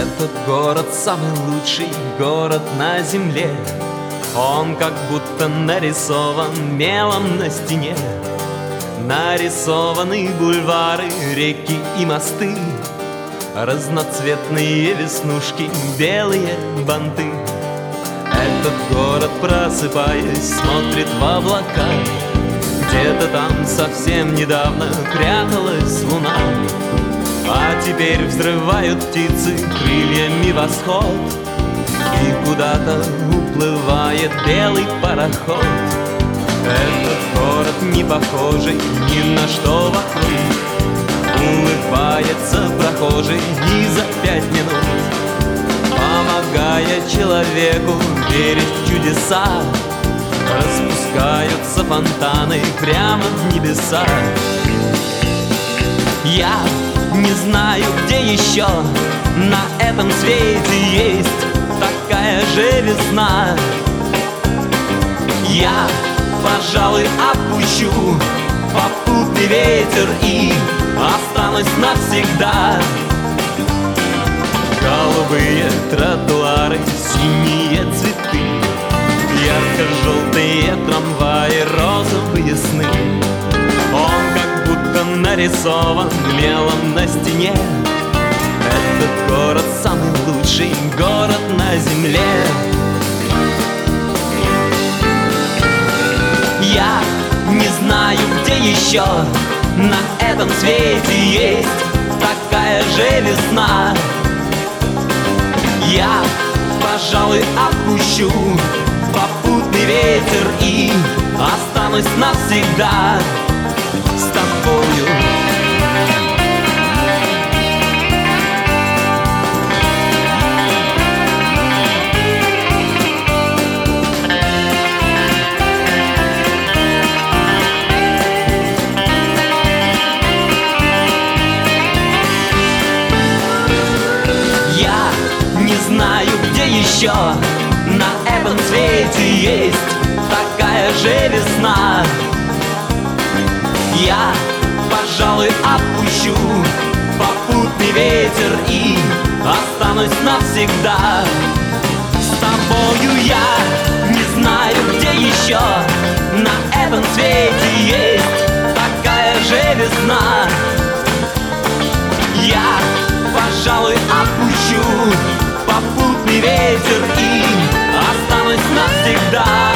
Этот город самый лучший город на земле. Он как будто нарисован мелом на стене. Нарисованы бульвары, реки и мосты, разноцветные веснушки, белые банты. Этот город, просыпаясь, смотрит в облака. Где-то там совсем недавно пряталась луна, а теперь взрывают птицы крыльями восход, и куда-то уплывает белый пароход. Этот город не похожий ни на что вокруг. Улыбается прохожий и за 5 минут, помогая человеку верить в чудеса, распускаются фонтаны прямо в небеса. Я не знаю, где еще на этом свете есть такая же весна. Я, пожалуй, отпущу попутный ветер и останусь навсегда. Голубые тротуары, синие цветы, ярко-желтые трамваи, розовые сны. Он как будто нарисован мелом на стене. Этот город самый лучший город на земле. Я не знаю, где еще на этом свете есть такая же весна. Я, пожалуй, отпущу попутный ветер и останусь навсегда с тобою. Я не знаю, где еще на этом свете есть такая же весна. Я, пожалуй, отпущу попутный ветер и останусь навсегда с тобою. Я не знаю, где еще на этом свете есть такая же весна. Я, пожалуй, отпущу попутный ветер и останусь навсегда.